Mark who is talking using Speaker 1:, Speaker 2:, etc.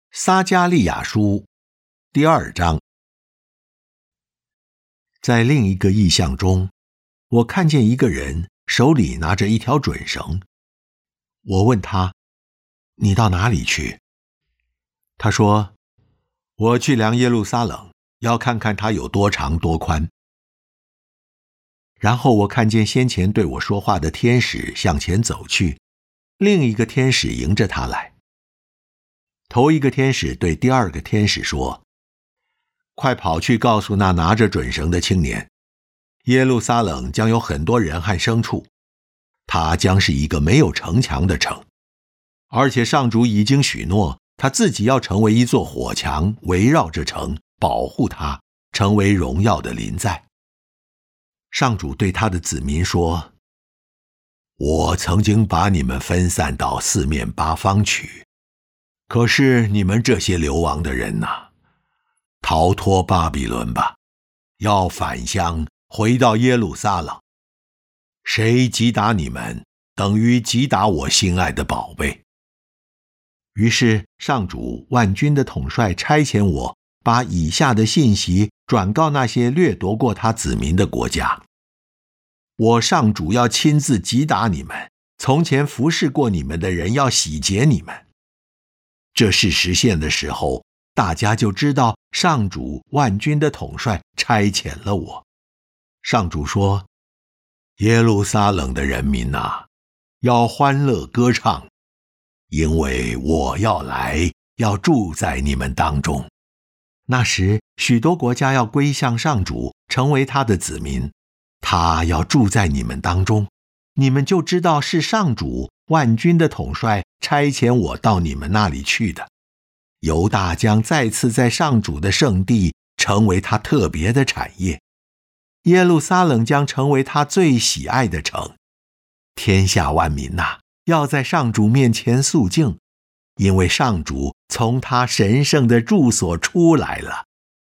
Speaker 1: 撒迦利亚书第2章。在另一个异象中，我看见一个人手里拿着一条准绳。我问他：你到哪里去？他说：我去量耶路撒冷，要看看它有多长多宽。然后我看见先前对我说话的天使向前走去，另一个天使迎着他来。头一个天使对第二个天使说：快跑去告诉那拿着准绳的青年，耶路撒冷将有很多人和牲畜，它将是一个没有城墙的城，而且上主已经许诺，他自己要成为一座火墙，围绕着城，保护它，成为荣耀的临在。上主对他的子民说：我曾经把你们分散到四面八方去，可是你们这些流亡的人哪，逃脱巴比伦吧，要返乡，回到耶路撒冷。谁击打你们，等于击打我心爱的宝贝。于是上主万军的统帅差遣我，把以下的信息转告那些掠夺过他子民的国家：我上主要亲自击打你们，从前服侍过你们的人要洗劫你们。这事实现的时候，大家就知道上主万军的统帅差遣了我。上主说：耶路撒冷的人民哪，要欢乐歌唱，因为我要来，要住在你们当中。那时许多国家要归向上主，成为他的子民，他要住在你们当中，你们就知道是上主万军的统帅差遣我到你们那里去的。犹大将再次在上主的圣地成为他特别的产业，耶路撒冷将成为他最喜爱的城。天下万民哪，要在上主面前肃静，因为上主从他神圣的住所出来了。